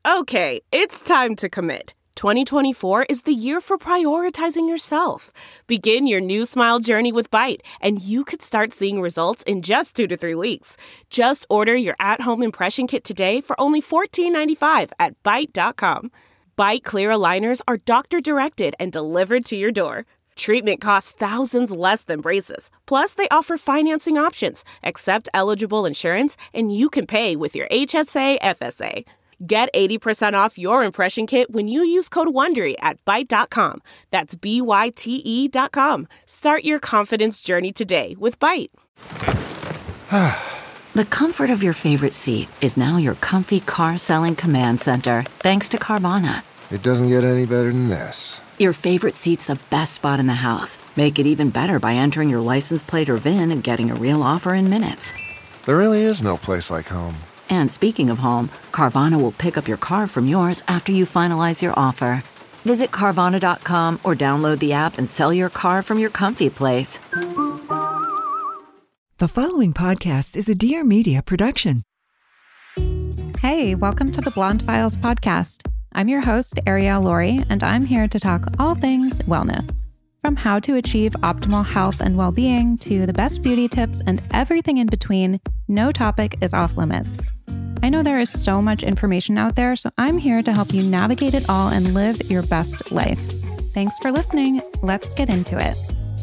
Okay, it's time to commit. 2024 is the year for prioritizing yourself. Begin your new smile journey with Byte, and you could start seeing results in just 2 to 3 weeks. Just order your at-home impression kit today for only $14.95 at Byte.com. Byte Clear aligners are doctor-directed and delivered to your door. Treatment costs thousands less than braces. Plus, they offer financing options, accept eligible insurance, and you can pay with your HSA FSA. Get 80% off your impression kit when you use code WONDERY at Byte.com. That's BYTE.com. Start your confidence journey today with Byte. The comfort of your favorite seat is now your comfy car selling command center, thanks to Carvana. It doesn't get any better than this. Your favorite seat's the best spot in the house. Make it even better by entering your license plate or VIN and getting a real offer in minutes. There really is no place like home. And speaking of home, Carvana will pick up your car from yours after you finalize your offer. Visit Carvana.com or download the app and sell your car from your comfy place. The following podcast is a Dear Media production. Hey, welcome to the Blonde Files podcast. I'm your host, Ariel Laurie, and I'm here to talk all things wellness. From how to achieve optimal health and well-being to the best beauty tips and everything in between, no topic is off limits. I know there is so much information out there, so I'm here to help you navigate it all and live your best life. Thanks for listening. Let's get into it.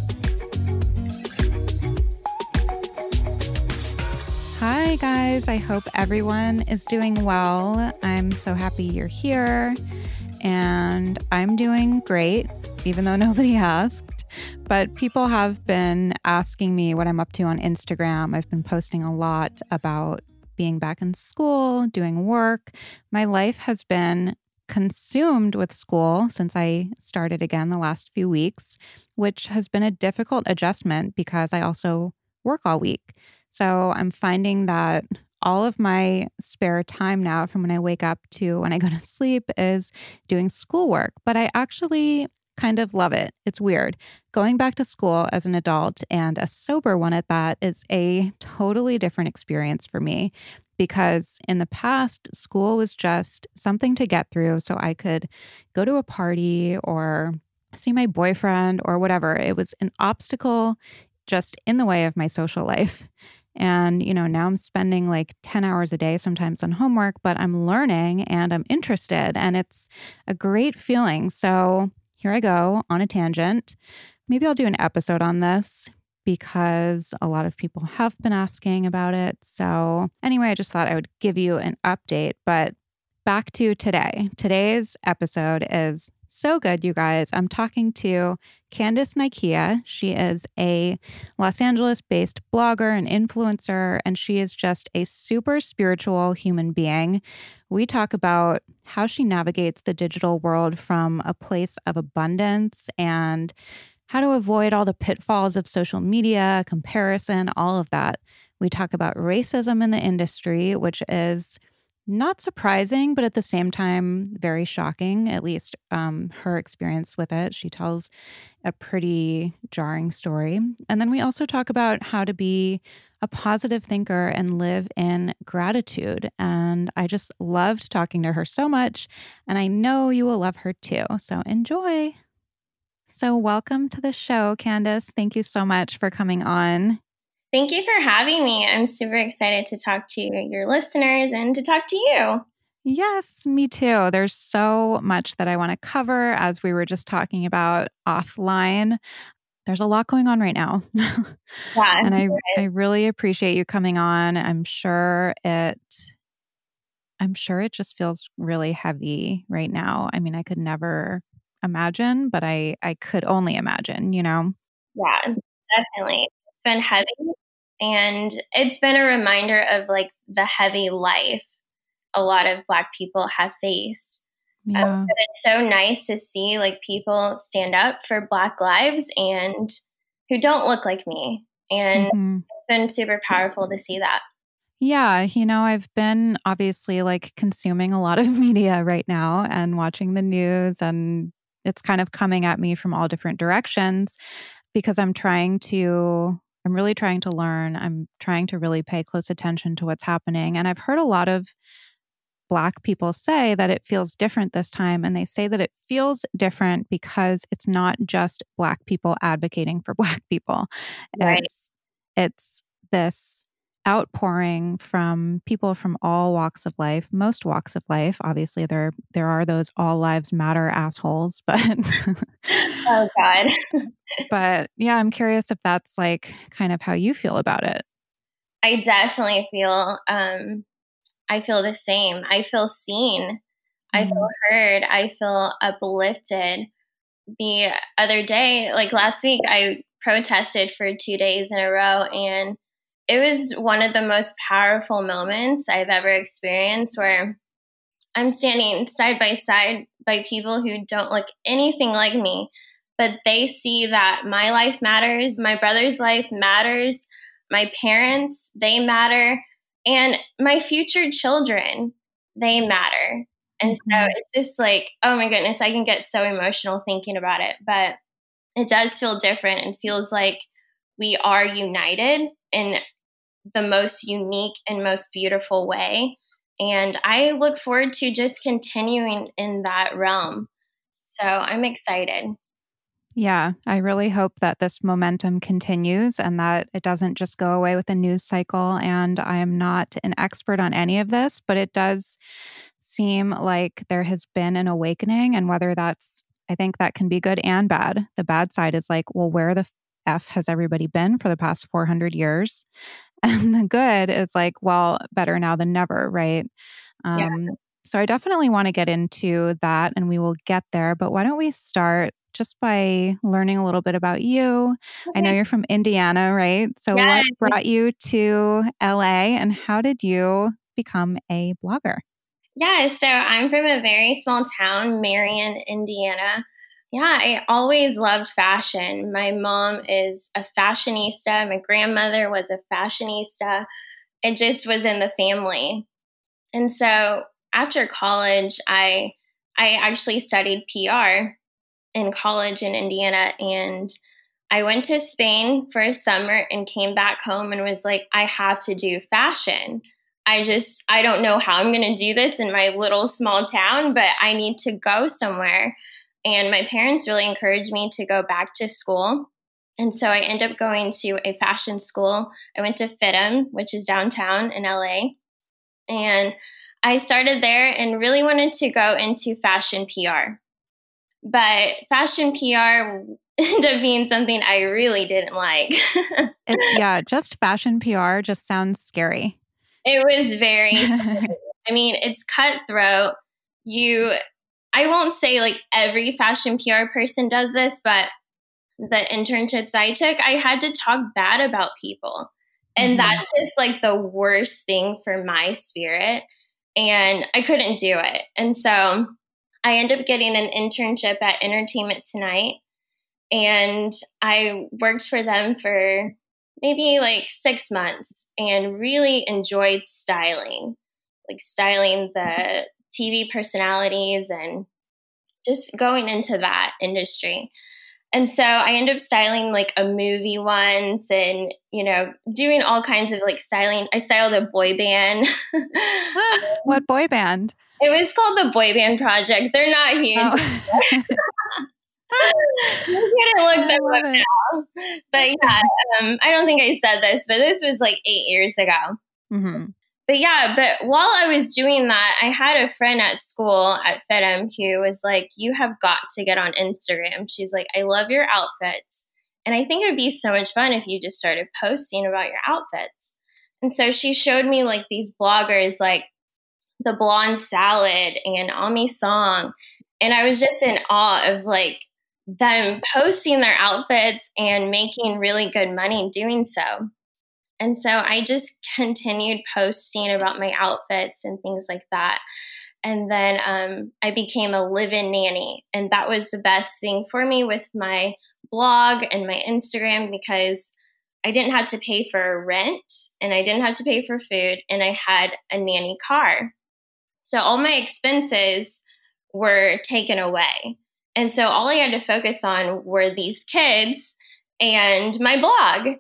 Hi, guys. I hope everyone is doing well. I'm so happy you're here, and I'm doing great, even though nobody asked. But people have been asking me what I'm up to on Instagram. I've been posting a lot about being back in school, doing work. My life has been consumed with school since I started again the last few weeks, which has been a difficult adjustment because I also work all week. So I'm finding that all of my spare time now from when I wake up to when I go to sleep is doing schoolwork. But I actually kind of love it. It's weird. Going back to school as an adult, and a sober one at that, is a totally different experience for me, because in the past, school was just something to get through so I could go to a party or see my boyfriend or whatever. It was an obstacle just in the way of my social life. And, now I'm spending like 10 hours a day sometimes on homework, but I'm learning and I'm interested, and it's a great feeling. So here I go on a tangent. Maybe I'll do an episode on this because a lot of people have been asking about it. So anyway, I just thought I would give you an update. But back to today. Today's episode is so good, you guys. I'm talking to Candice Nikia. She is a Los Angeles-based blogger and influencer, and she is just a super spiritual human being. We talk about how she navigates the digital world from a place of abundance and how to avoid all the pitfalls of social media, comparison, all of that. We talk about racism in the industry, which is not surprising, but at the same time, very shocking, at least her experience with it. She tells a pretty jarring story. And then we also talk about how to be a positive thinker and live in gratitude. And I just loved talking to her so much, and I know you will love her too. So enjoy. So welcome to the show, Candice. Thank you so much for coming on. Thank you for having me. I'm super excited to talk to your listeners and to talk to you. Yes, me too. There's so much that I want to cover, as we were just talking about offline. There's a lot going on right now. Yeah, and I really appreciate you coming on. I'm sure it just feels really heavy right now. I mean, I could never imagine, but I could only imagine, Yeah, definitely. It's been heavy, and it's been a reminder of like the heavy life a lot of Black people have faced. Yeah. But it's so nice to see like people stand up for Black lives and who don't look like me. And it's been super powerful to see that. Yeah, I've been obviously like consuming a lot of media right now and watching the news, and it's kind of coming at me from all different directions because I'm really trying to learn. I'm trying to really pay close attention to what's happening. And I've heard a lot of Black people say that it feels different this time. And they say that it feels different because it's not just Black people advocating for Black people. Right. It's this outpouring from people from all walks of life, most walks of life. Obviously, there are those all lives matter assholes, but oh God. But yeah, I'm curious if that's like kind of how you feel about it. I definitely feel the same. I feel seen. I feel heard. I feel uplifted. The other day, like last week, I protested for 2 days in a row, and it was one of the most powerful moments I've ever experienced, where I'm standing side by side by people who don't look anything like me, but they see that my life matters, my brother's life matters, my parents, they matter, and my future children, they matter. And so it's just like, oh my goodness, I can get so emotional thinking about it, but it does feel different and feels like we are united in the most unique and most beautiful way. And I look forward to just continuing in that realm. So I'm excited. Yeah, I really hope that this momentum continues and that it doesn't just go away with the news cycle. And I am not an expert on any of this, but it does seem like there has been an awakening. And whether that's, I think that can be good and bad. The bad side is like, well, where the F has everybody been for the past 400 years? And the good is like, well, better now than never, right? So I definitely want to get into that and we will get there. But why don't we start just by learning a little bit about you? Okay. I know you're from Indiana, right? So what brought you to LA and how did you become a blogger? Yeah, so I'm from a very small town, Marion, Indiana. Yeah, I always loved fashion. My mom is a fashionista. My grandmother was a fashionista. It just was in the family. And so after college, I actually studied PR in college in Indiana. And I went to Spain for a summer and came back home and was like, I have to do fashion. I don't know how I'm going to do this in my little small town, but I need to go somewhere. And my parents really encouraged me to go back to school. And so I ended up going to a fashion school. I went to FITM, which is downtown in LA. And I started there and really wanted to go into fashion PR. But fashion PR ended up being something I really didn't like. Just fashion PR just sounds scary. It was very scary. I mean, it's cutthroat. I won't say like every fashion PR person does this, but the internships I took, I had to talk bad about people. And that's just like the worst thing for my spirit. And I couldn't do it. And so I ended up getting an internship at Entertainment Tonight. And I worked for them for maybe like 6 months and really enjoyed styling the TV personalities and just going into that industry. And so I ended up styling like a movie once and, doing all kinds of like styling. I styled a boy band. What boy band? It was called the Boy Band Project. They're not huge. Oh. You couldn't look them up now. But yeah, I don't think I said this, but this was like 8 years ago. Mm-hmm. But while I was doing that, I had a friend at school at FITM who was like, you have got to get on Instagram. She's like, I love your outfits. And I think it would be so much fun if you just started posting about your outfits. And so she showed me like these bloggers like The Blonde Salad and Ami Song. And I was just in awe of like them posting their outfits and making really good money doing so. And so I just continued posting about my outfits and things like that. And then I became a live-in nanny. And that was the best thing for me with my blog and my Instagram because I didn't have to pay for rent and I didn't have to pay for food and I had a nanny car. So all my expenses were taken away. And so all I had to focus on were these kids and my blog.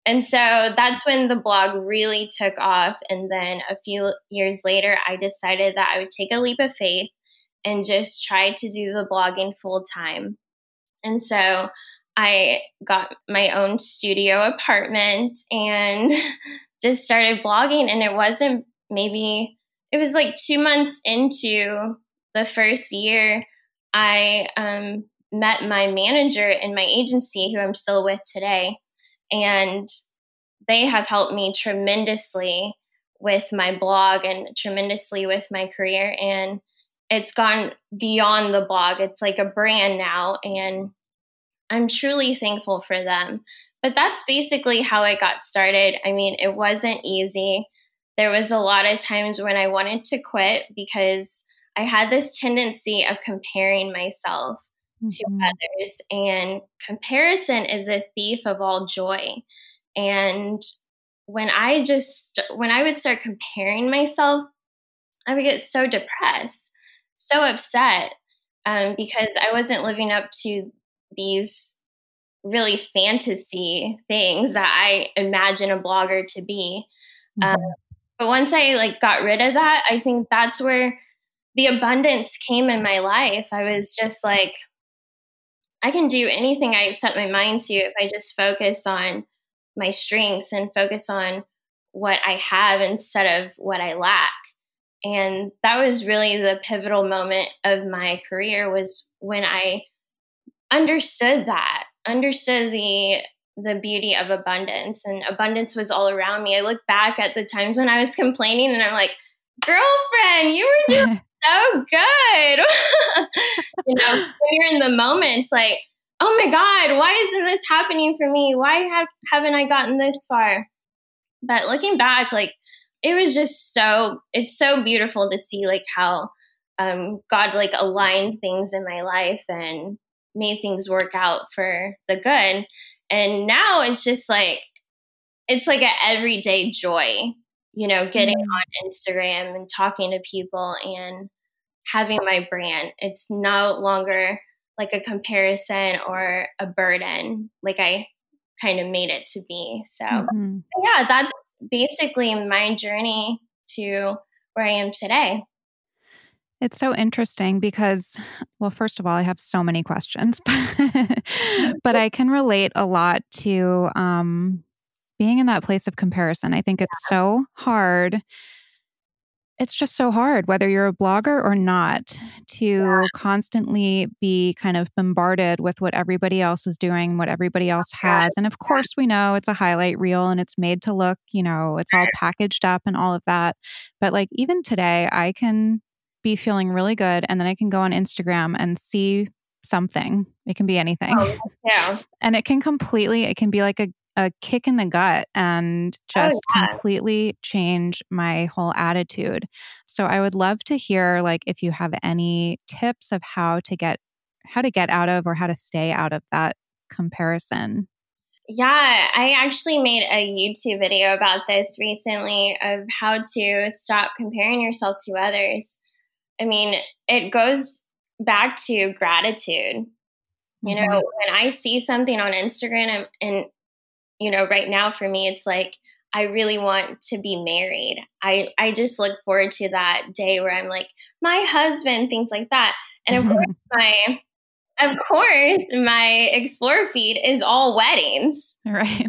And so that's when the blog really took off. And then a few years later, I decided that I would take a leap of faith and just try to do the blogging full time. And so I got my own studio apartment and just started blogging. And it was like 2 months into the first year, I met my manager in my agency, who I'm still with today. And they have helped me tremendously with my blog and tremendously with my career. And it's gone beyond the blog. It's like a brand now. And I'm truly thankful for them. But that's basically how I got started. I mean, it wasn't easy. There was a lot of times when I wanted to quit because I had this tendency of comparing myself to others. And comparison is a thief of all joy. And when I would start comparing myself, I would get so depressed, so upset, because I wasn't living up to these really fantasy things that I imagine a blogger to be. But once I got rid of that, I think that's where the abundance came in my life. I was just like, I can do anything I set my mind to if I just focus on my strengths and focus on what I have instead of what I lack. And that was really the pivotal moment of my career, was when I understood the beauty of abundance, and abundance was all around me. I look back at the times when I was complaining and I'm like, girlfriend, you were doing so good. When you're in the moment, it's like, oh my God, why isn't this happening for me? Why haven't I gotten this far? But looking back, it was just it's so beautiful to see how God aligned things in my life and made things work out for the good. And now it's just it's like an everyday joy, getting on Instagram and talking to people and having my brand. It's no longer like a comparison or a burden like I kind of made it to be. So yeah, that's basically my journey to where I am today. It's so interesting because, well, first of all, I have so many questions, but I can relate a lot to being in that place of comparison. I think it's so hard. It's just so hard, whether you're a blogger or not, to constantly be kind of bombarded with what everybody else is doing, what everybody else has. And of course, we know it's a highlight reel and it's made to look, it's all packaged up and all of that. But even today, I can be feeling really good, and then I can go on Instagram and see something. It can be anything. Oh, yeah. And it can be like a kick in the gut and just completely change my whole attitude. So I would love to hear if you have any tips of how to get out of, or how to stay out of that comparison. Yeah, I actually made a YouTube video about this recently, of how to stop comparing yourself to others. I mean, it goes back to gratitude. When I see something on Instagram and right now for me, it's I really want to be married. I just look forward to that day where I'm like, my husband, things like that. And of course, my Explore feed is all weddings. Right.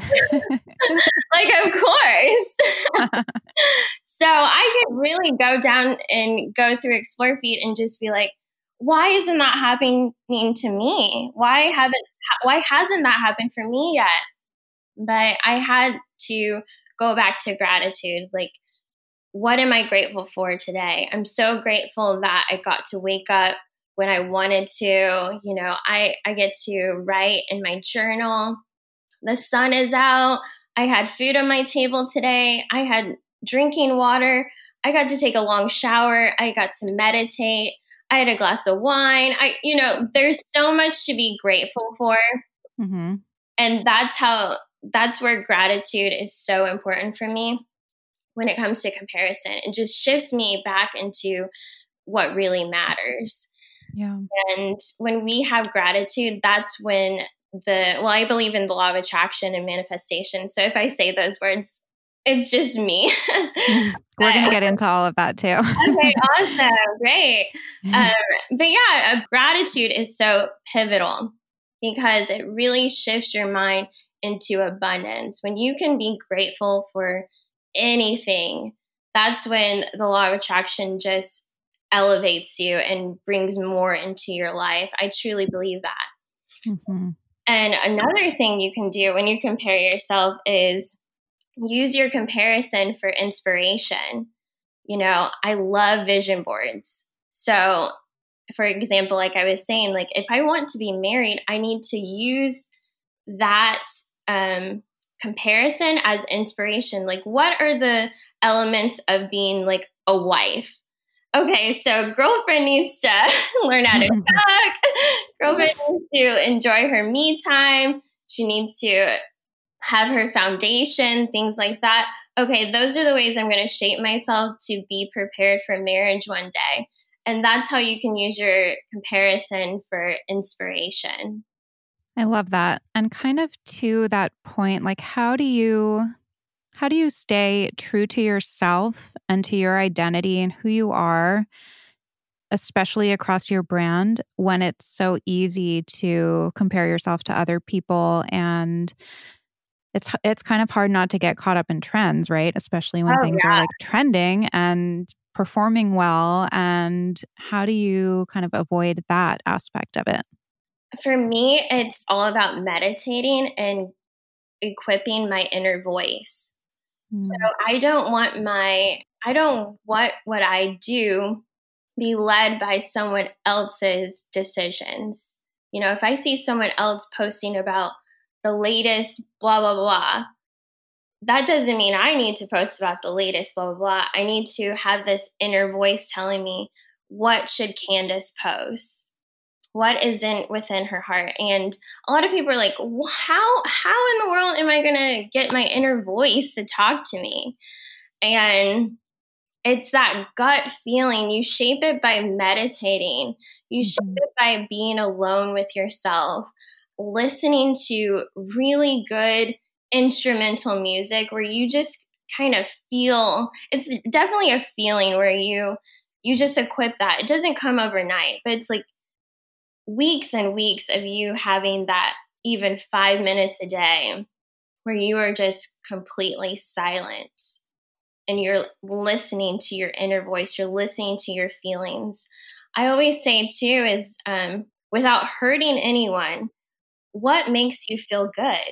Of course. So I could really go down and go through Explore feed and just be like, why isn't that happening to me? Why hasn't that happened for me yet? But I had to go back to gratitude. What am I grateful for today? I'm so grateful that I got to wake up when I wanted to. I get to write in my journal. The sun is out. I had food on my table today. I had drinking water. I got to take a long shower. I got to meditate. I had a glass of wine. There's so much to be grateful for. Mm-hmm. And that's where gratitude is so important for me when it comes to comparison. It just shifts me back into what really matters. Yeah. And when we have gratitude, that's when I believe in the law of attraction and manifestation. So if I say those words, it's just me. We're going to get into all of that too. Okay, awesome. Great. But yeah, gratitude is so pivotal because it really shifts your mind into abundance. When you can be grateful for anything, that's when the law of attraction just elevates you and brings more into your life. I truly believe that. Mm-hmm. And another thing you can do when you compare yourself is use your comparison for inspiration. You know, I love vision boards. So, for example, like I was saying, like if I want to be married, I need to use that comparison as inspiration. Like, what are the elements of being like a wife? Okay, so girlfriend needs to learn how to cook. Girlfriend needs to enjoy her me time. She needs to have her foundation, things like that. Okay, those are the ways I'm going to shape myself to be prepared for marriage one day. And that's how you can use your comparison for inspiration. I love that. And kind of to that point, like how do you stay true to yourself and to your identity and who you are, especially across your brand, when it's so easy to compare yourself to other people? And it's kind of hard not to get caught up in trends, right? Especially when things are like trending and performing well. And how do you kind of avoid that aspect of it? For me, it's all about meditating and equipping my inner voice. So I don't want what I do be led by someone else's decisions. You know, if I see someone else posting about the latest blah, blah, blah, that doesn't mean I need to post about the latest blah, blah, blah. I need to have this inner voice telling me, what should Candace post? What isn't within her heart? And a lot of people are like, how in the world am I going to get my inner voice to talk to me? And it's that gut feeling. You shape it by meditating. You shape it by being alone with yourself, listening to really good instrumental music where you just kind of feel, it's definitely a feeling where you just equip that. It doesn't come overnight, but it's like weeks and weeks of you having that even 5 minutes a day where you are just completely silent and you're listening to your inner voice, you're listening to your feelings. I always say too is without hurting anyone, what makes you feel good?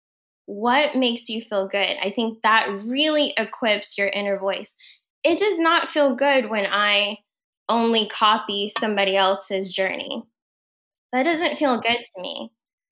What makes you feel good? I think that really equips your inner voice. It does not feel good when I only copy somebody else's journey. That doesn't feel good to me.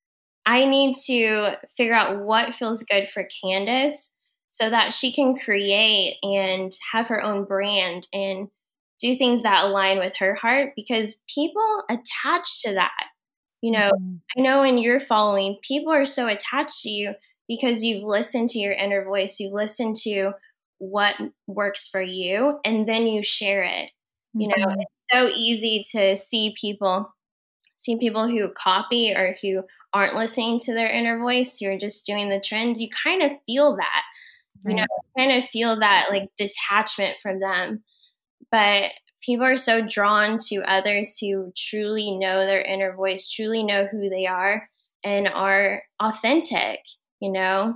I need to figure out what feels good for Candace so that she can create and have her own brand and do things that align with her heart, because people attach to that. You know, I know in your following, people are so attached to you because you've listened to your inner voice, you listen to what works for you, and then you share it. You know, it's so easy to see people who copy or who aren't listening to their inner voice, who are just doing the trends. You kind of feel that, you know, kind of feel that like detachment from them. But people are so drawn to others who truly know their inner voice, truly know who they are, and are authentic, you know,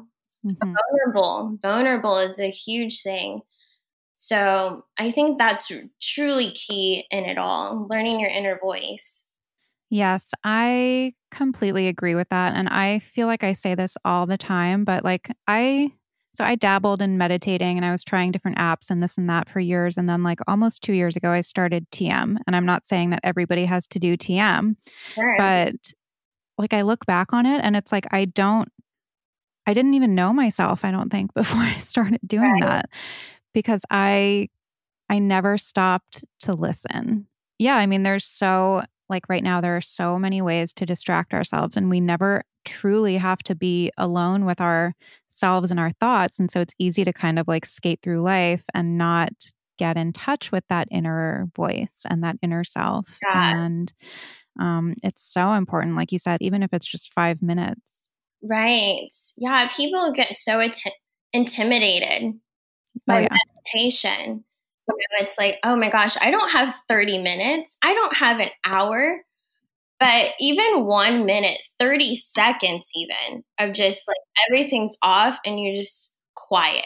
vulnerable is a huge thing. So I think that's truly key in it all, learning your inner voice. Yes, I completely agree with that. And I feel like I say this all the time, but like I dabbled in meditating and I was trying different apps and this and that for years. And then like almost 2 years ago, I started TM. And I'm not saying that everybody has to do TM, but like I look back on it and it's like, I didn't even know myself, I don't think, before I started doing that, because I never stopped to listen. Yeah. I mean, like right now, there are so many ways to distract ourselves and we never truly have to be alone with ourselves and our thoughts. And so it's easy to kind of like skate through life and not get in touch with that inner voice and that inner self. And It's so important, like you said, even if it's just 5 minutes. Right. Yeah. People get so intimidated by meditation. It's like, oh my gosh, I don't have 30 minutes. I don't have an hour. But even 1 minute, 30 seconds even of just like everything's off and you're just quiet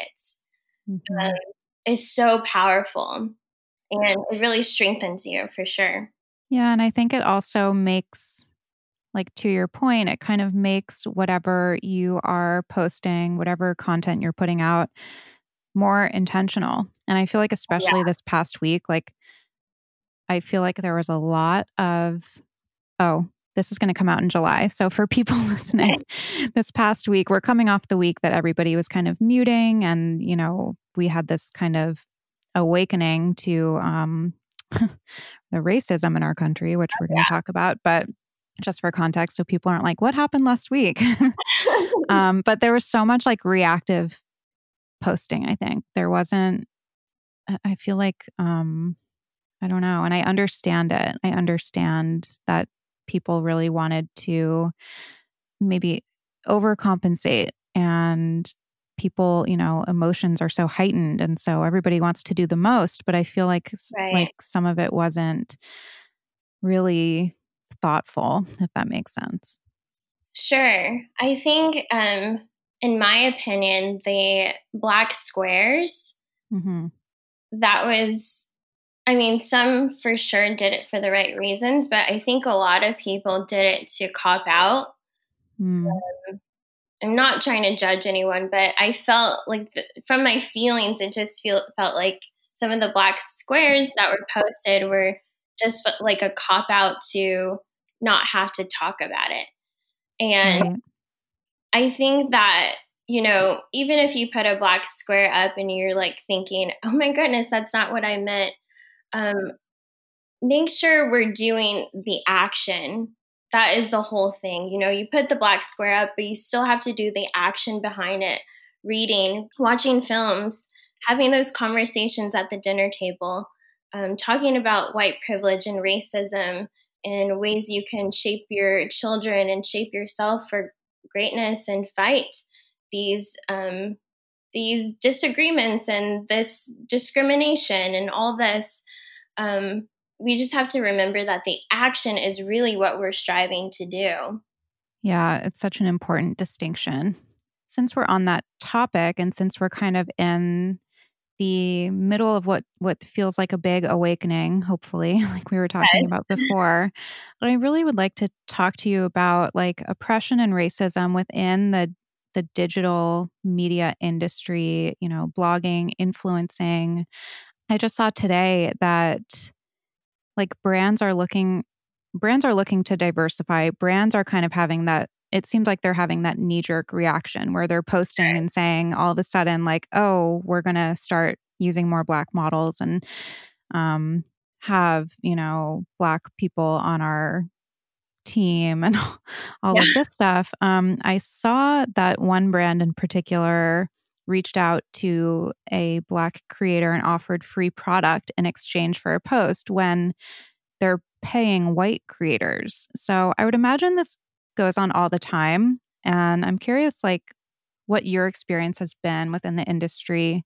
is so powerful. And it really strengthens you for sure. Yeah. And I think it also makes, like, to your point, it kind of makes whatever you are posting, whatever content you're putting out, more intentional. And I feel like especially this past week, like, I feel like there was a lot of, this is going to come out in July. So for people listening, this past week, we're coming off the week that everybody was kind of muting. And, you know, we had this kind of awakening to the racism in our country, which we're going to talk about. But just for context, so people aren't like, what happened last week? But there was so much like reactive posting, I think. There wasn't, I feel like, I don't know. And I understand it. I understand that people really wanted to maybe overcompensate, and people, you know, emotions are so heightened. And so everybody wants to do the most. But I feel like like some of it wasn't really thoughtful, if that makes sense. Sure. I think, in my opinion, the black squares, that was, I mean, some for sure did it for the right reasons, but I think a lot of people did it to cop out. I'm not trying to judge anyone, but I felt like from my feelings, it just felt like some of the black squares that were posted were just like a cop out to not have to talk about it. And I think that, you know, even if you put a black square up and you're like thinking, oh my goodness, that's not what I meant. Make sure we're doing the action. That is the whole thing. You know, you put the black square up, but you still have to do the action behind it. Reading, watching films, having those conversations at the dinner table, talking about white privilege and racism and ways you can shape your children and shape yourself for greatness and fight these disagreements and this discrimination and all this. We just have to remember that the action is really what we're striving to do. Yeah, it's such an important distinction. Since we're on that topic, and since we're kind of in the middle of what feels like a big awakening, hopefully, like we were talking about before, I really would like to talk to you about like oppression and racism within the digital media industry, you know, blogging, influencing. I just saw today that like brands are looking to diversify. Brands are kind of having that, it seems like they're having that knee-jerk reaction where they're posting and saying all of a sudden like, oh, we're going to start using more Black models and have, you know, Black people on our team and all of this stuff. I saw that one brand in particular reached out to a Black creator and offered free product in exchange for a post when they're paying white creators. So I would imagine this goes on all the time. And I'm curious, like, what your experience has been within the industry.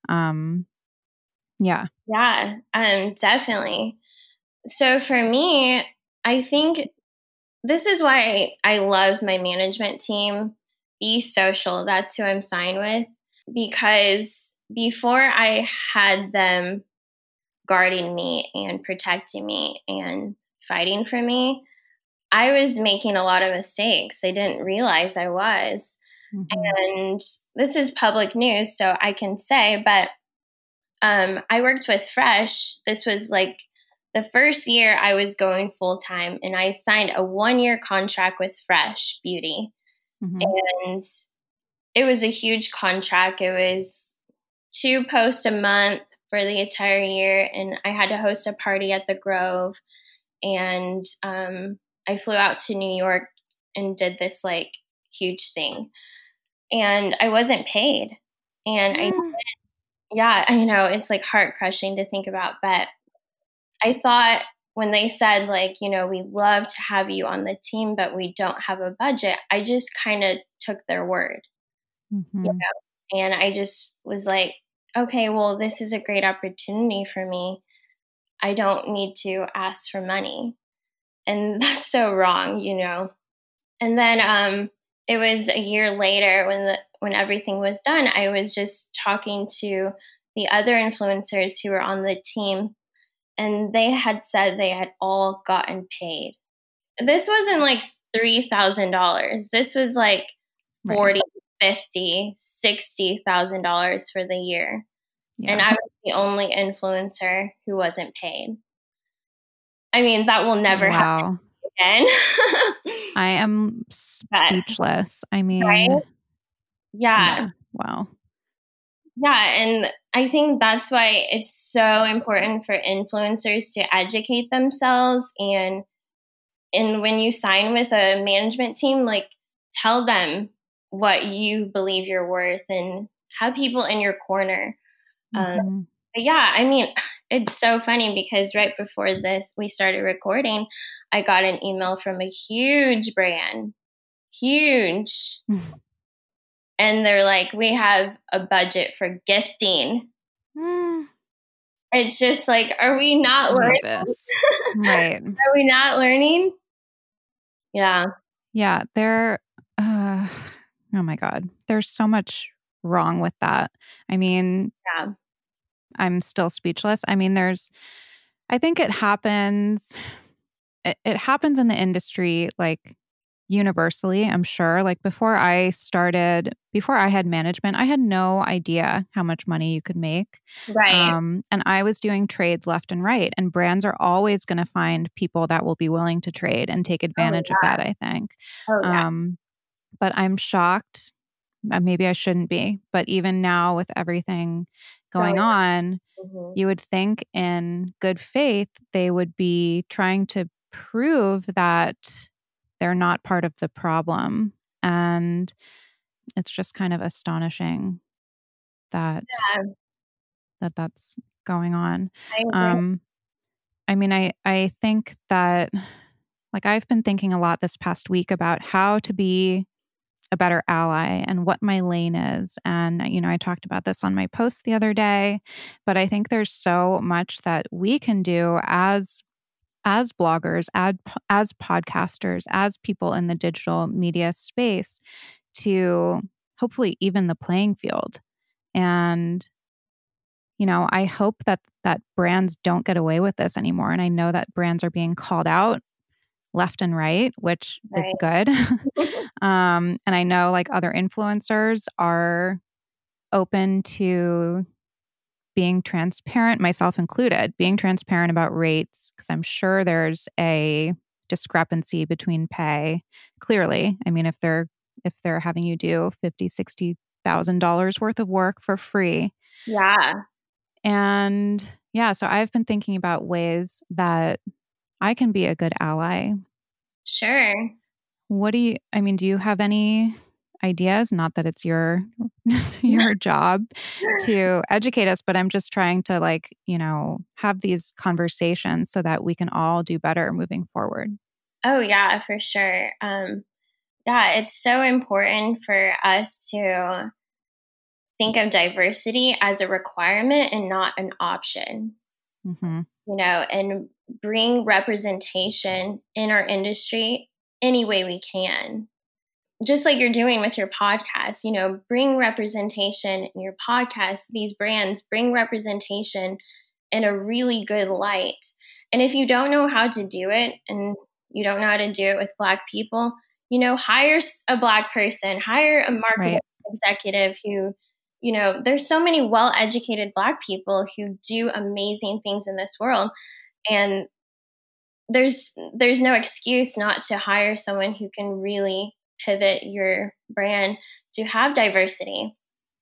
Yeah, definitely. So for me, I think this is why I love my management team, Be Social. That's who I'm signed with. Because before I had them guarding me and protecting me and fighting for me, I was making a lot of mistakes. I didn't realize I was. And this is public news, so I can say, but I worked with Fresh. This was like the first year I was going full time, and I signed a 1-year contract with Fresh Beauty. And it was a huge contract. It was 2 posts a month for the entire year. And I had to host a party at the Grove. And I flew out to New York and did this like huge thing. And I wasn't paid. And I know it's like heart crushing to think about. But I thought when they said like, we love to have you on the team, but we don't have a budget, I just kind of took their word, and I just was like, okay, well, this is a great opportunity for me. I don't need to ask for money. And that's so wrong, And then it was a year later when everything was done, I was just talking to the other influencers who were on the team, and they had said they had all gotten paid. This wasn't like $3,000. This was like $40,000, $50,000, $60,000 for the year. Yeah. And I was the only influencer who wasn't paid. I mean, that will never happen again. I am speechless. I mean, right? Yeah. Wow. Yeah. And I think that's why it's so important for influencers to educate themselves. And when you sign with a management team, like, tell them what you believe you're worth and have people in your corner. But yeah, I mean, it's so funny because right before we started recording, I got an email from a huge brand, huge. And they're like, we have a budget for gifting. It's just like, are we not learning? Right. Are we not learning? Yeah. Yeah. Oh my God. There's so much wrong with that. I mean, yeah. I'm still speechless. I mean, I think it happens. It happens in the industry, like universally, I'm sure. Like before I had management, I had no idea how much money you could make. Right. And I was doing trades left and right, and brands are always going to find people that will be willing to trade and take advantage of that, I think. But I'm shocked. Maybe I shouldn't be, but even now with everything going on, you would think in good faith, they would be trying to prove that they're not part of the problem. And it's just kind of astonishing that that's going on. I mean, I think that, like, I've been thinking a lot this past week about how to be a better ally and what my lane is. And, I talked about this on my post the other day, but I think there's so much that we can do as bloggers, as podcasters, as people in the digital media space to hopefully even the playing field. And, I hope that brands don't get away with this anymore. And I know that brands are being called out left and right, which is good. And I know like other influencers are open to being transparent, myself included, being transparent about rates, because I'm sure there's a discrepancy between pay. Clearly, I mean, if they're having you do $50,000, $60,000 worth of work for free. Yeah. And yeah, so I've been thinking about ways that I can be a good ally. Sure. Do you have any ideas? Not that it's your job to educate us, but I'm just trying to have these conversations so that we can all do better moving forward. Oh yeah, for sure. It's so important for us to think of diversity as a requirement and not an option. And bring representation in our industry any way we can. Just like you're doing with your podcast, bring representation in your podcast. These brands bring representation in a really good light. And if you don't know how to do it, and you don't know how to do it with Black people, hire a Black person, hire a marketing executive who, there's so many well-educated Black people who do amazing things in this world. And there's no excuse not to hire someone who can really pivot your brand to have diversity.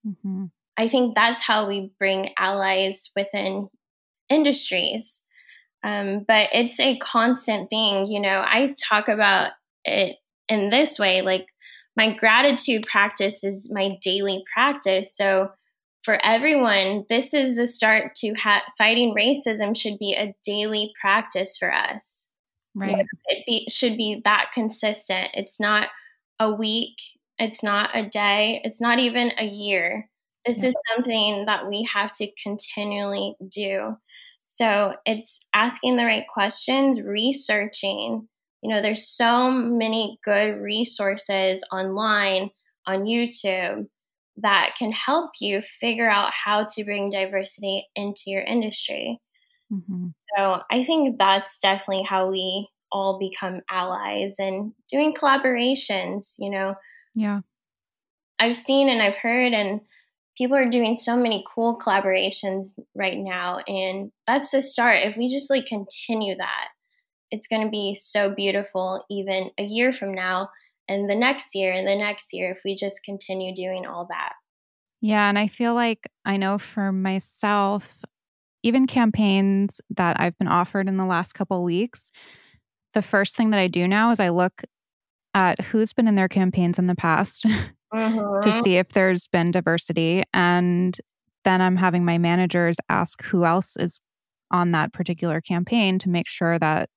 I think that's how we bring allies within industries. But it's a constant thing. I talk about it in this way, like my gratitude practice is my daily practice. So for everyone, this is the start to fighting racism should be a daily practice for us. Right. It should be that consistent. It's not a week. It's not a day. It's not even a year. This is something that we have to continually do. So it's asking the right questions, researching. There's so many good resources online on YouTube that can help you figure out how to bring diversity into your industry. Mm-hmm. So I think that's definitely how we all become allies and doing collaborations, Yeah. I've seen and I've heard, and people are doing so many cool collaborations right now. And that's the start. If we just continue that, it's going to be so beautiful even a year from now and the next year and the next year if we just continue doing all that. Yeah. And I feel like I know for myself, even campaigns that I've been offered in the last couple of weeks, the first thing that I do now is I look at who's been in their campaigns in the past to see if there's been diversity. And then I'm having my managers ask who else is on that particular campaign to make sure that,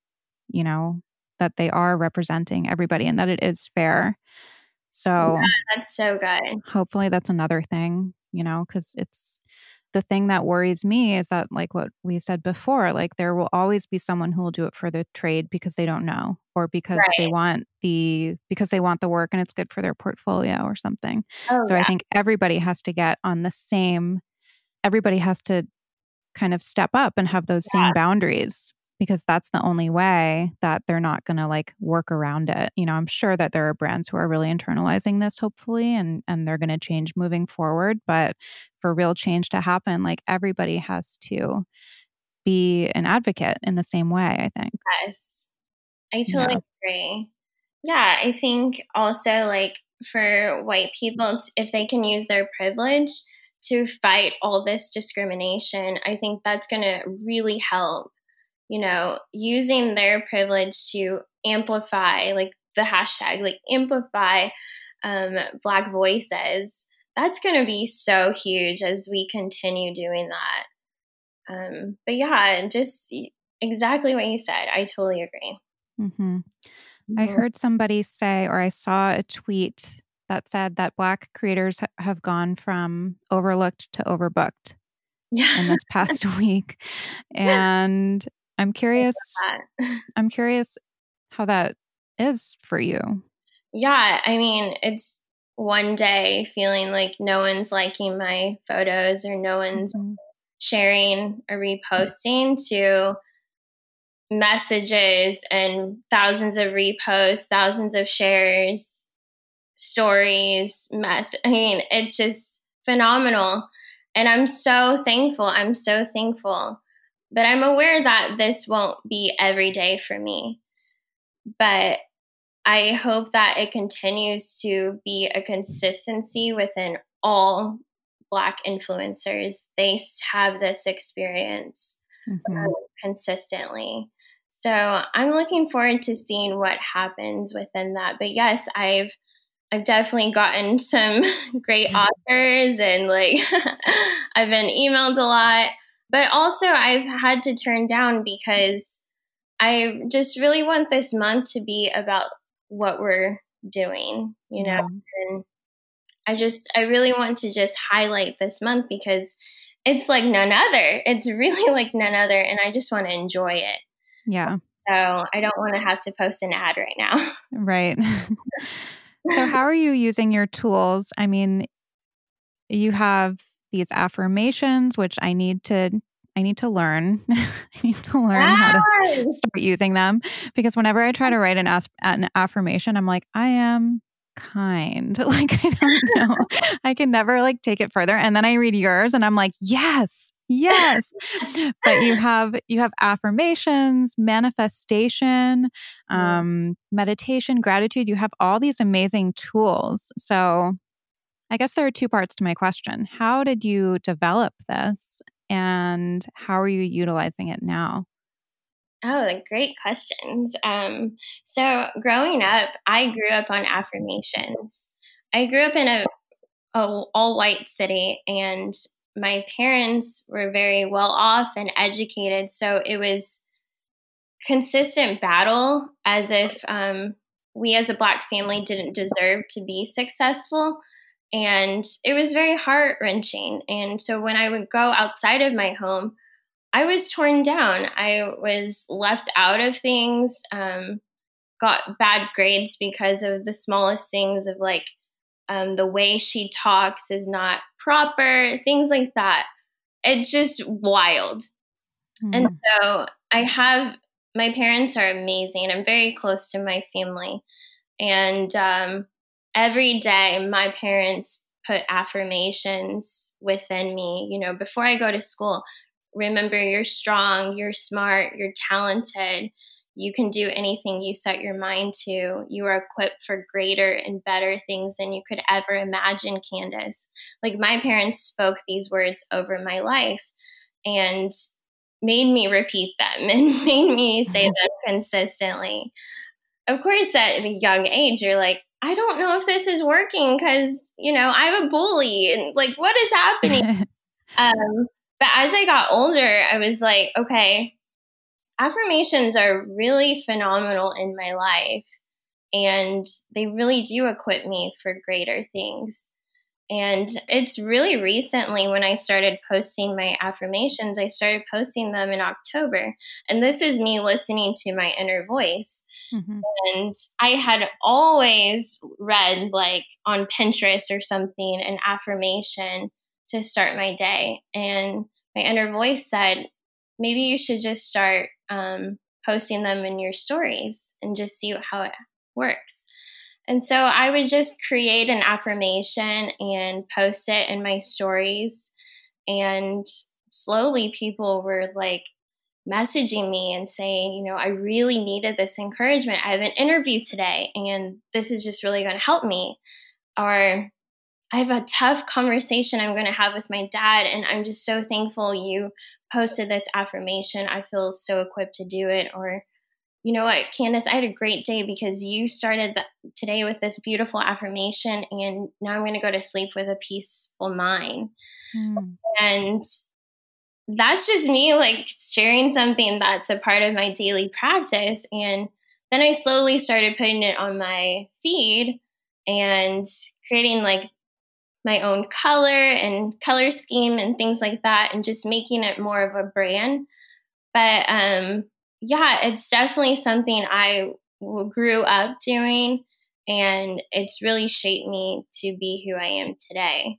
that they are representing everybody and that it is fair. So that's so good. Hopefully that's another thing, because it's the thing that worries me is that what we said before, there will always be someone who will do it for the trade because they don't know or because they want the work and it's good for their portfolio or something. I think everybody has to get on the same, everybody has to kind of step up and have those same boundaries, because that's the only way that they're not going to work around it. I'm sure that there are brands who are really internalizing this, hopefully, and they're going to change moving forward. But for real change to happen, everybody has to be an advocate in the same way, I think. Yes, I totally agree. Yeah, I think also for white people, if they can use their privilege to fight all this discrimination, I think that's going to really help. Using their privilege to amplify, the hashtag, amplify Black voices. That's going to be so huge as we continue doing that. But yeah, just exactly what you said. I totally agree. Mm-hmm. I heard somebody say, or I saw a tweet that said that Black creators have gone from overlooked to overbooked in this past week. And I'm curious how that is for you. Yeah, I mean, it's one day feeling like no one's liking my photos or no one's sharing or reposting to messages and thousands of reposts, thousands of shares, stories, I mean, it's just phenomenal. And I'm so thankful. But I'm aware that this won't be every day for me. But I hope that it continues to be a consistency within all Black influencers. They have this experience consistently. So I'm looking forward to seeing what happens within that. But yes, I've definitely gotten some great offers and I've been emailed a lot. But also I've had to turn down because I just really want this month to be about what we're doing, and I really want to just highlight this month because it's like none other. It's really like none other. And I just want to enjoy it. Yeah. So I don't want to have to post an ad right now. Right. So how are you using your tools? I mean, you have these affirmations, which I need to learn. I need to learn how to start using them, because whenever I try to write an affirmation, I'm like, I am kind. I don't know. I can never take it further. And then I read yours and I'm like, yes. But you have affirmations, manifestation, meditation, gratitude. You have all these amazing tools. So I guess there are two parts to my question. How did you develop this? And how are you utilizing it now? Oh, great questions. So growing up, I grew up on affirmations. I grew up in all white city, and my parents were very well off and educated. So it was consistent battle, as if we as a Black family didn't deserve to be successful. And it was very heart-wrenching. And so when I would go outside of my home, I was torn down. I was left out of things, got bad grades because of the smallest things, of like the way she talks is not proper, things like that. It's just wild. And so my parents are amazing. I'm very close to my family. And every day my parents put affirmations within me, before I go to school. Remember, you're strong, you're smart, you're talented. You can do anything you set your mind to. You are equipped for greater and better things than you could ever imagine, Candace. Like, my parents spoke these words over my life and made me repeat them and made me say them consistently. Of course, at a young age, you're like, I don't know if this is working because, I'm a bully and like, what is happening? But as I got older, I was like, okay, affirmations are really phenomenal in my life, and they really do equip me for greater things. And it's really recently when I started posting my affirmations. I started posting them in October. And this is me listening to my inner voice. And I had always read, like on Pinterest or something, an affirmation to start my day. And my inner voice said, maybe you should just start posting them in your stories and just see how it works. And so I would just create an affirmation and post it in my stories. And slowly people were like messaging me and saying, I really needed this encouragement. I have an interview today and this is just really going to help me. Or I have a tough conversation I'm going to have with my dad, and I'm just so thankful you posted this affirmation. I feel so equipped to do it. Or, you know what, Candace, I had a great day because you started today with this beautiful affirmation, and now I'm going to go to sleep with a peaceful mind. And that's just me like sharing something that's a part of my daily practice. And then I slowly started putting it on my feed and creating like my own color and color scheme and things like that, and just making it more of a brand. But yeah, it's definitely something I grew up doing, and it's really shaped me to be who I am today.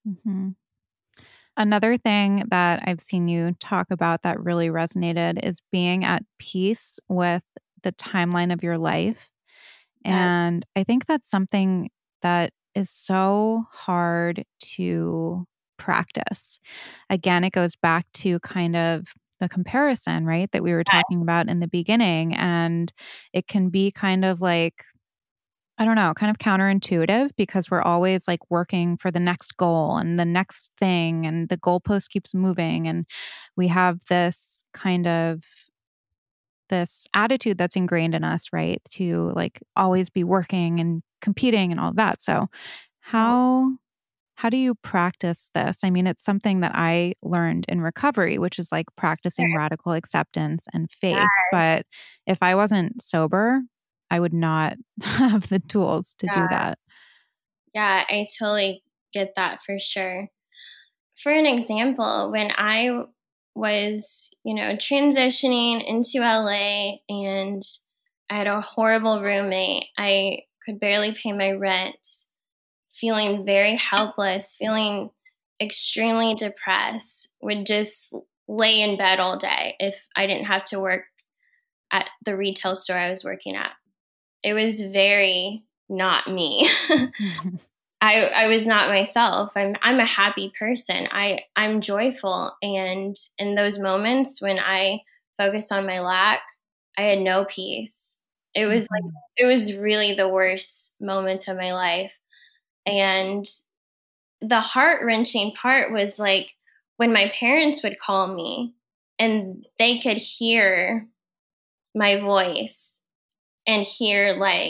Another thing that I've seen you talk about that really resonated is being at peace with the timeline of your life. And I think that's something that is so hard to practice. Again, it goes back to kind of the comparison, right, that we were talking about in the beginning. And it can be kind of like, I don't know, kind of counterintuitive, because we're always like working for the next goal and the next thing, and the goalpost keeps moving. And we have this kind of this attitude that's ingrained in us, right, to like always be working and competing and all of that. So how do you practice this? I mean, it's something that I learned in recovery, which is like practicing radical acceptance and faith. But if I wasn't sober, I would not have the tools to do that. Yeah, I totally get that for sure. For an example, when I was, transitioning into LA and I had a horrible roommate, I could barely pay my rent, feeling very helpless, feeling extremely depressed, would just lay in bed all day if I didn't have to work at the retail store I was working at. It was very not me. I was not myself. I'm a happy person. I'm joyful. And in those moments when I focused on my lack, I had no peace. It was it was really the worst moment of my life. And the heart-wrenching part was like when my parents would call me and they could hear my voice and hear like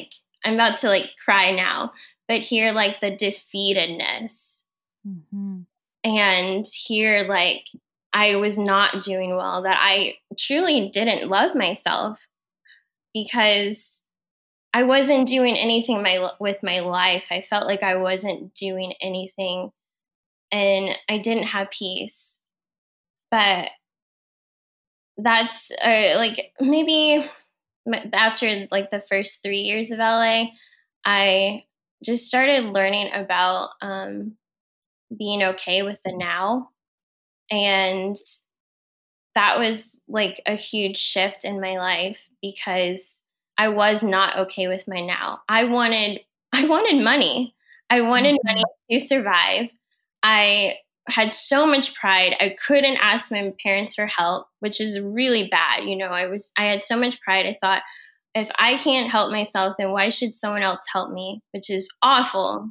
I'm about to like cry now, but hear like the defeatedness and hear like I was not doing well, that I truly didn't love myself because I wasn't doing anything with my life. I felt like I wasn't doing anything and I didn't have peace. But that's like maybe after like the first 3 years of LA, I just started learning about being okay with the now. And that was like a huge shift in my life because I was not okay with my now. I wanted money. I wanted money to survive. I had so much pride. I couldn't ask my parents for help, which is really bad. You know, I had so much pride. I thought, if I can't help myself, then why should someone else help me? Which is awful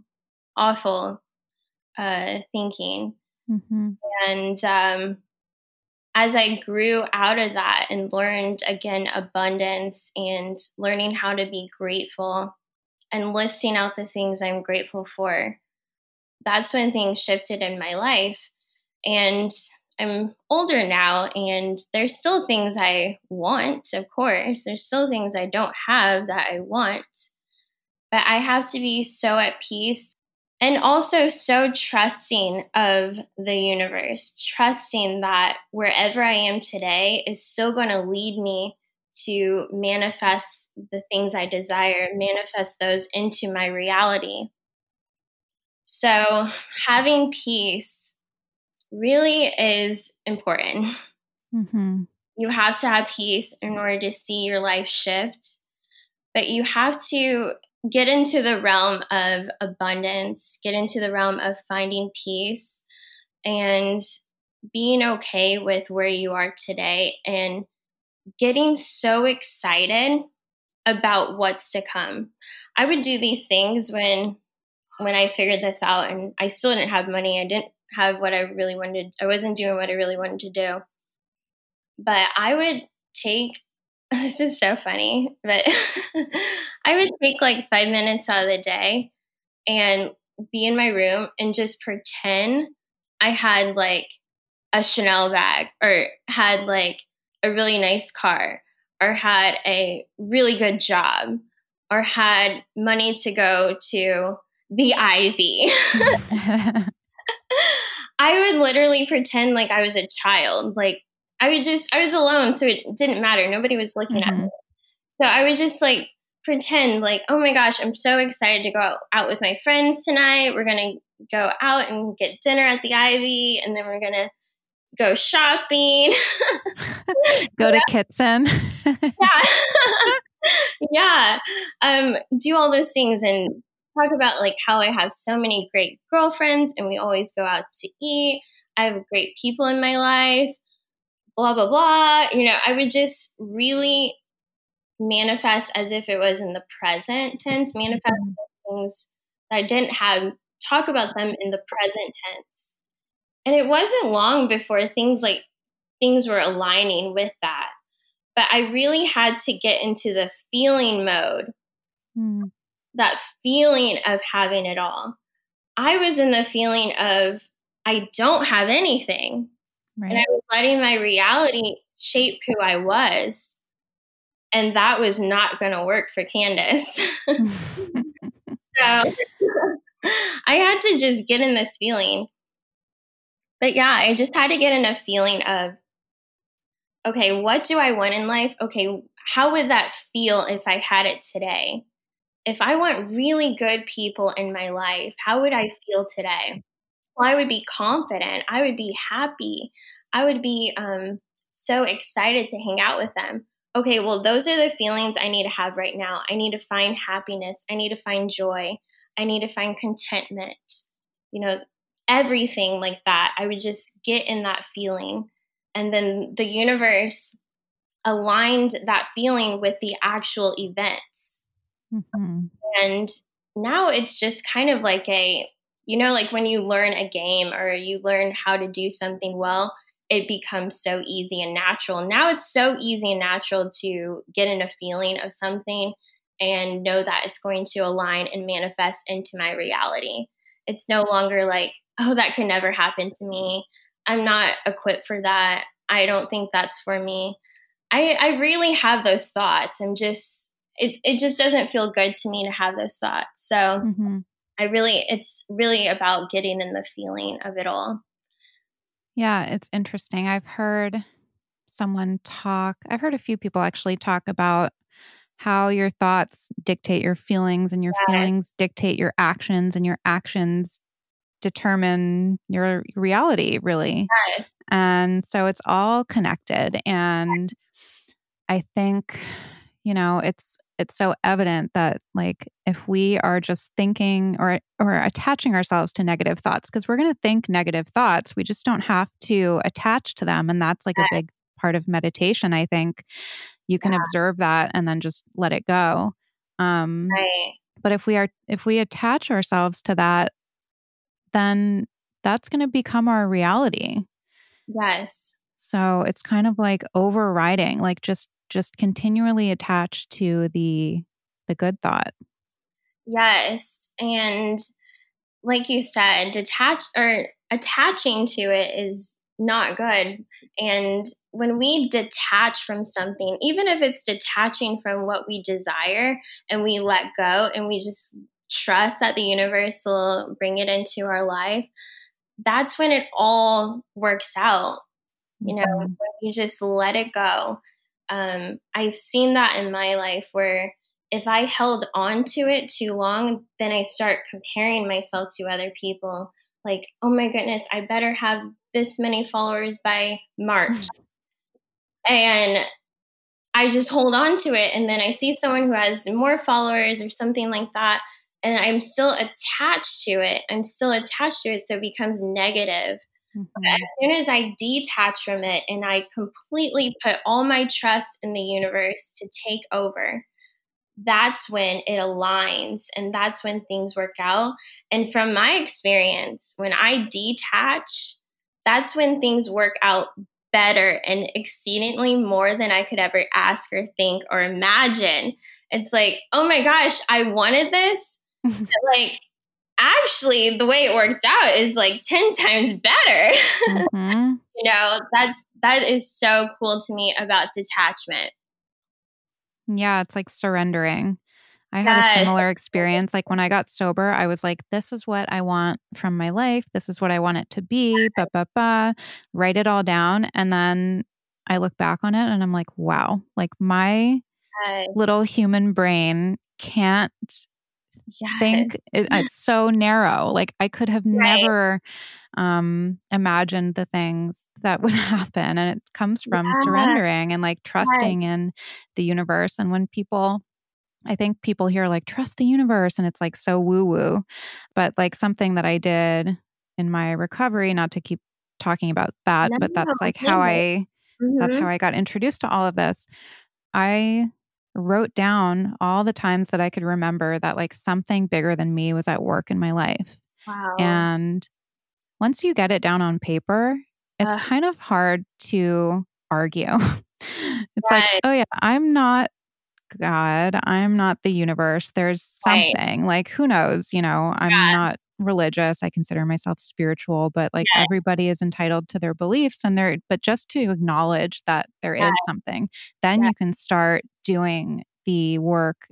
thinking. And as I grew out of that and learned again abundance and learning how to be grateful and listing out the things I'm grateful for, that's when things shifted in my life. And I'm older now, and there's still things I want, of course. There's still things I don't have that I want. But I have to be so at peace and also so trusting of the universe, trusting that wherever I am today is still going to lead me to manifest the things I desire, manifest those into my reality. So having peace really is important. You have to have peace in order to see your life shift, but you have to get into the realm of abundance, get into the realm of finding peace and being okay with where you are today and getting so excited about what's to come. I would do these things when I figured this out and I still didn't have money. I didn't have what I really wanted. I wasn't doing what I really wanted to do. But I would take, this is so funny, but I would take like 5 minutes out of the day and be in my room and just pretend I had like a Chanel bag or had like a really nice car or had a really good job or had money to go to the Ivy. I would literally pretend like I was a child. Like I was alone, so it didn't matter. Nobody was looking at me. So I would just like pretend like, oh my gosh, I'm so excited to go out with my friends tonight. We're going to go out and get dinner at the Ivy, and then we're going to go shopping. Go to Kitson. Yeah. Do all those things and talk about like how I have so many great girlfriends and we always go out to eat. I have great people in my life, blah, blah, blah. You know, I would just really manifest as if it was in the present tense, manifest things that I didn't have, talk about them in the present tense. And it wasn't long before things were aligning with that. But I really had to get into the feeling mode, that feeling of having it all. I was in the feeling of I don't have anything. Right. And I was letting my reality shape who I was. And that was not going to work for Candace. So I had to just get in this feeling. But yeah, I just had to get in a feeling of, okay, what do I want in life? Okay, how would that feel if I had it today? If I want really good people in my life, how would I feel today? Well, I would be confident. I would be happy. I would be so excited to hang out with them. Okay, well, those are the feelings I need to have right now. I need to find happiness. I need to find joy. I need to find contentment. You know, everything like that. I would just get in that feeling. And then the universe aligned that feeling with the actual events. And now it's just kind of like like when you learn a game or you learn how to do something well, it becomes so easy and natural. Now it's so easy and natural to get in a feeling of something and know that it's going to align and manifest into my reality. It's no longer like, oh, that can never happen to me. I'm not equipped for that. I don't think that's for me. I really have those thoughts. It just doesn't feel good to me to have those thoughts. So it's really about getting in the feeling of it all. Yeah, it's interesting. I've heard a few people actually talk about how your thoughts dictate your feelings and your feelings dictate your actions and your actions determine your reality, really. Yes. And so it's all connected. And I think, it's so evident that like if we are just thinking or attaching ourselves to negative thoughts, because we're going to think negative thoughts, we just don't have to attach to them. And that's like a big part of meditation. I think you can observe that and then just let it go. But if we attach ourselves to that, then that's going to become our reality. Yes. So it's kind of like overriding, like just continually attached to the good thought. Yes. And like you said, attaching to it is not good. And when we detach from something, even if it's detaching from what we desire and we let go and we just trust that the universe will bring it into our life, that's when it all works out. When you just let it go. I've seen that in my life where if I held on to it too long, then I start comparing myself to other people. Like, oh my goodness, I better have this many followers by March. And I just hold on to it. And then I see someone who has more followers or something like that. And I'm still attached to it. So it becomes negative. But as soon as I detach from it and I completely put all my trust in the universe to take over, that's when it aligns and that's when things work out. And from my experience, when I detach, that's when things work out better and exceedingly more than I could ever ask or think or imagine. It's like, oh my gosh, I wanted this. But like, actually, the way it worked out is like 10 times better. That is so cool to me about detachment. Yeah, it's like surrendering. I had a similar experience. Like when I got sober, I was like, this is what I want from my life. This is what I want it to be. Write it all down. And then I look back on it and I'm like, wow, like my little human brain can't think it's so narrow. Like I could have never imagined the things that would happen. And it comes from surrendering and like trusting in the universe. And when I think people hear like trust the universe and it's like so woo woo, but like something that I did in my recovery, not to keep talking about that, but that's like that's how I got introduced to all of this. I wrote down all the times that I could remember that like something bigger than me was at work in my life. Wow. And once you get it down on paper, it's kind of hard to argue. It's like, oh yeah, I'm not God. I'm not the universe. There's something like, who knows, I'm not religious. I consider myself spiritual, but like everybody is entitled to their beliefs but just to acknowledge that there is something, then you can start doing the work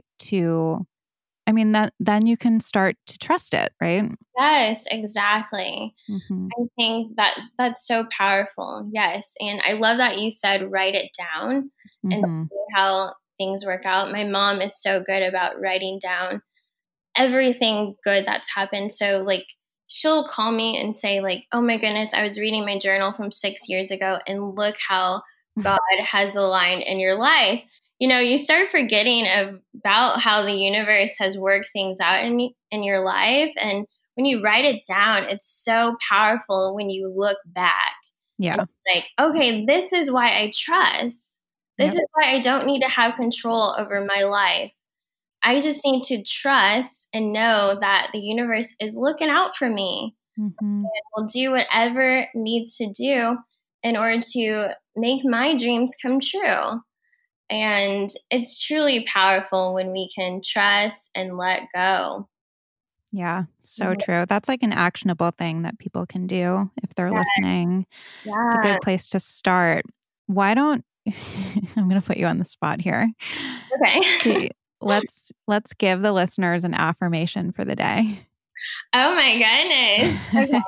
then you can start to trust it, right? Yes, exactly. I think that's so powerful. Yes. And I love that you said, write it down and see how things work out. My mom is so good about writing down everything good that's happened. So like she'll call me and say like, oh my goodness, I was reading my journal from 6 years ago and look how God has aligned in your life. You start forgetting about how the universe has worked things out in your life. And when you write it down, it's so powerful when you look back. Yeah. Like, okay, this is why I trust. This is why I don't need to have control over my life. I just need to trust and know that the universe is looking out for me and will do whatever it needs to do in order to make my dreams come true. And it's truly powerful when we can trust and let go. Yeah, so true. That's like an actionable thing that people can do if they're listening. Yeah. It's a good place to start. Why don't I'm going to put you on the spot here. Okay. Let's give the listeners an affirmation for the day. Oh my goodness.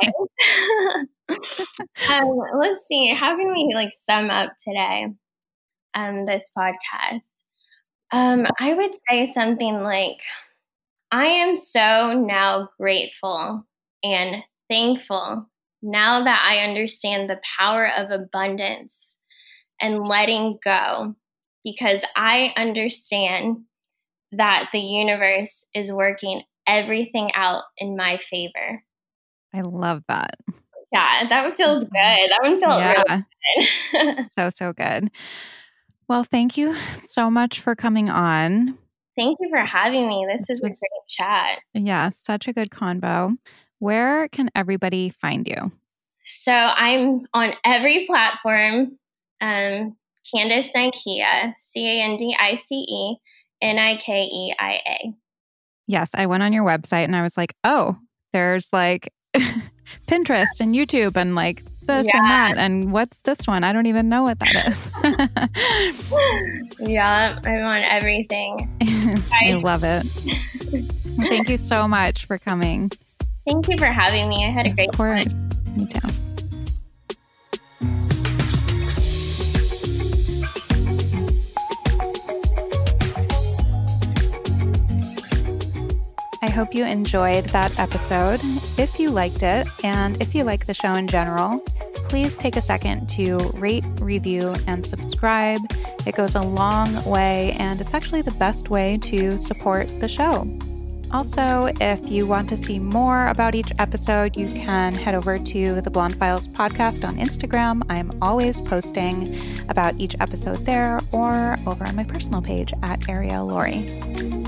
Okay. Let's see. How can we like sum up today? This podcast. I would say something like, I am so now grateful and thankful now that I understand the power of abundance and letting go, because I understand that the universe is working everything out in my favor. I love that. Yeah, that one feels good. That one felt really good. So good. Well, thank you so much for coming on. Thank you for having me. This was a great chat. Yeah, such a good convo. Where can everybody find you? So I'm on every platform. Candice Nikia, CandiceNikeia. Yes, I went on your website and I was like, oh, there's like Pinterest and YouTube and like this and that. And what's this one? I don't even know what that is. Yeah, I'm on everything. I love it. Thank you so much for coming. Thank you for having me. I had a great time. Of course. Me too. I hope you enjoyed that episode. If you liked it, and if you like the show in general, please take a second to rate, review, and subscribe. It goes a long way, and it's actually the best way to support the show. Also, if you want to see more about each episode, you can head over to the Blonde Files podcast on Instagram. I'm always posting about each episode there, or over on my personal page at Ariel Laurie.